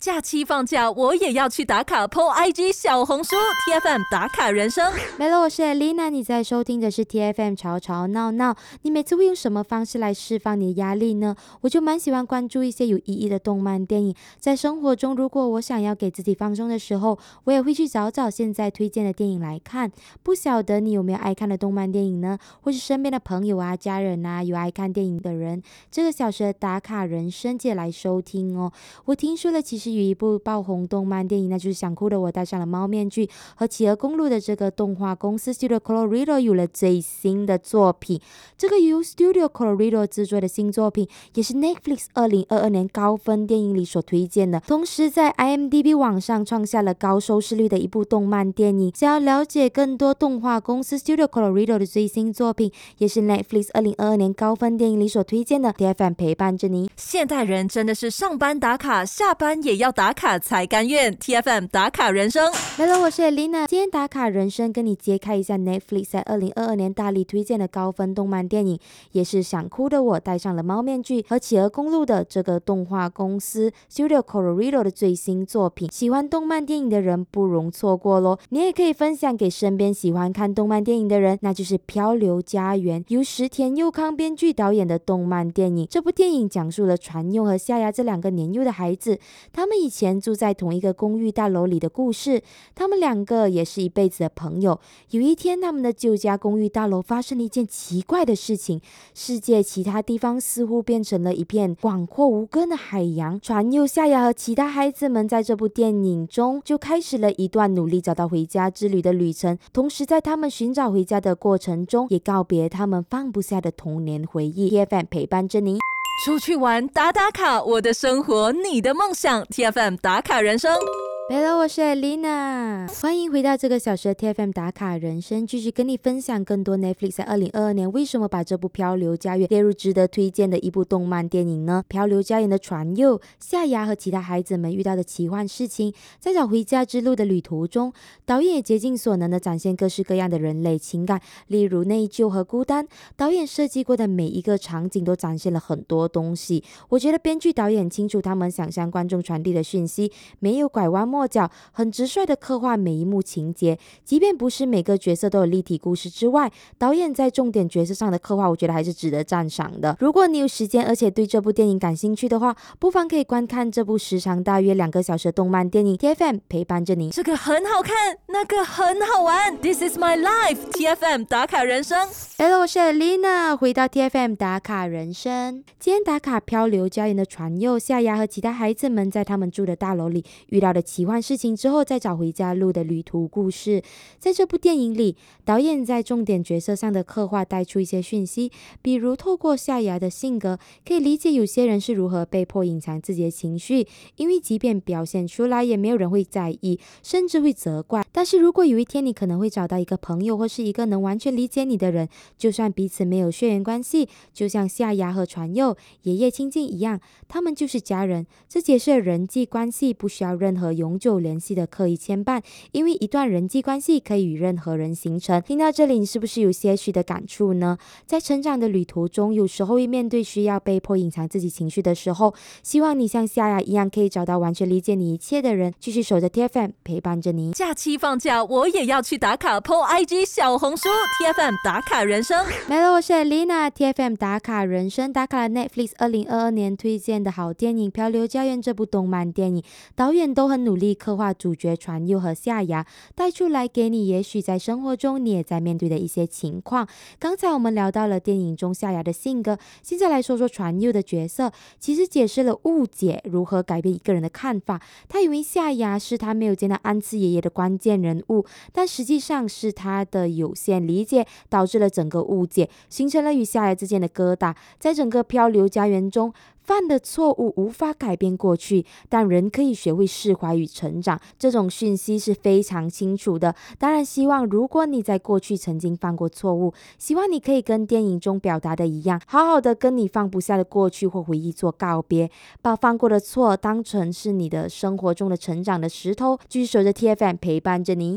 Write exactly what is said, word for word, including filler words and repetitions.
假期放假我也要去打卡 po I G 小红书 T F M 打卡人生。 Hello， 我是 Elena， 你在收听的是 T F M 吵吵闹闹。你每次会用什么方式来释放你的压力呢？我就蛮喜欢关注一些有意义的动漫电影。在生活中，如果我想要给自己放松的时候，我也会去找找现在推荐的电影来看。不晓得你有没有爱看的动漫电影呢？或是身边的朋友啊、家人啊有爱看电影的人，这个小时的打卡人生记得来收听哦。我听说了，其实有一部爆红动漫电影，那就是想哭的我戴上了猫面具，和企鹅公路的这个动画公司 Studio Colorido 有了最新的作品。这个由 Studio Colorido 制作的新作品，也是 Netflix 二零二二年高分电影里所推荐的，同时在 I M D B 网上创下了高收视率的一部动漫电影。想要了解更多动画公司 Studio Colorido 的最新作品，也是 Netflix 二零二二年高分电影里所推荐的， T F M 陪伴着你。 现代人真的是上班打卡，下班也要打卡才甘愿。 T F M 打卡人生。 Hello， 我是 Elena， 今天打卡人生跟你揭开一下 Netflix 在二零二二年大力推荐的高分动漫电影，也是想哭的我戴上了猫面具和企鹅公路的这个动画公司 Studio Colorido 的最新作品。喜欢动漫电影的人不容错过咯。你也可以分享给身边喜欢看动漫电影的人，那就是漂流家园，由石田佑康编剧导演的动漫电影。这部电影讲述了船佑和夏芽这两个年幼的孩子，他们以前住在同一个公寓大楼里的故事。他们两个也是一辈子的朋友。有一天，他们的旧家公寓大楼发生了一件奇怪的事情，世界其他地方似乎变成了一片广阔无根的海洋。船佑、夏芽和其他孩子们在这部电影中就开始了一段努力找到回家之旅的旅程，同时在他们寻找回家的过程中，也告别他们放不下的童年回忆。 T F M 陪伴着你， 出去玩打打卡，我的生活你的梦想。 T F M 打卡人生。 Hello， 我是 Elena， 欢迎回到这个小时的 T F M 打卡人生，继续跟你分享更多 Netflix 在二零二二年为什么把这部漂流家园列入值得推荐的一部动漫电影呢？漂流家园的船佑、夏芽和其他孩子们遇到的奇幻事情，在找回家之路的旅途中，导演也竭尽所能的展现各式各样的人类情感，例如内疚和孤单。导演设计过的每一个场景都展现了很多东西。我觉得编剧导演清楚他们想向观众传递的讯息，没有拐弯抹角，很直率的刻画每一幕情节。即便不是每个角色都有立体故事之外，导演在重点角色上的刻画，我觉得还是值得赞赏的。如果你有时间而且对这部电影感兴趣的话，不妨可以观看这部时长大约两个小时的动漫电影。 T F M 陪伴着你， 这个很好看，那个很好玩。 This is my life。 T F M 打卡人生。 Hello， 我是 Elena， 回到 T F M 打卡人生。今天打卡漂流家园的船佑、夏芽和其他孩子们在他们住的大楼里遇到的奇幻事情之后，再找回家路的旅途故事。在这部电影里，导演在重点角色上的刻画带出一些讯息，比如透过夏芽的性格，可以理解有些人是如何被迫隐藏自己的情绪，因为即便表现出来也没有人会在意，甚至会责怪。但是如果有一天你可能会找到一个朋友或是一个能完全理解你的人，就算彼此没有血缘关系，就像夏芽和船佑、爷爷亲近一样，他们就是家人。这解释了人际关系不需要任何永久联系的刻意牵绊，因为一段人际关系可以与任何人形成。听到这里，你是不是有些许的感触呢？在成长的旅途中，有时候会面对需要被迫隐藏自己情绪的时候，希望你像夏芽一样，可以找到完全理解你一切的人，继续守着 T F M 陪伴着你。 假期放假我也要去打卡 po I G 小红书 T F M 打卡人生。 Hello， 我是 Elena， T F M 打卡人生打卡了 Netflix 二零二二年推荐的好电影《漂流家园》这部动漫电影。导演都很努力刻画主角船佑和夏芽，带出来给你也许在生活中你也在面对的一些情况。刚才我们聊到了电影中夏芽的性格，现在来说说船佑的角色，其实解释了误解如何改变一个人的看法。他以为夏芽是他没有见到安次爷爷的关键人物，但实际上是他的有限理解导致了整个误解，形成了与夏芽之间的疙瘩。在整个漂流家园中，犯的错误无法改变过去，但人可以学会释怀与成长，这种讯息是非常清楚的。当然希望如果你在过去曾经犯过错误，希望你可以跟电影中表达的一样，好好的跟你放不下的过去或回忆做告别，把犯过的错当成是你的生活中的成长的石头，继续守着 T F M 陪伴着你。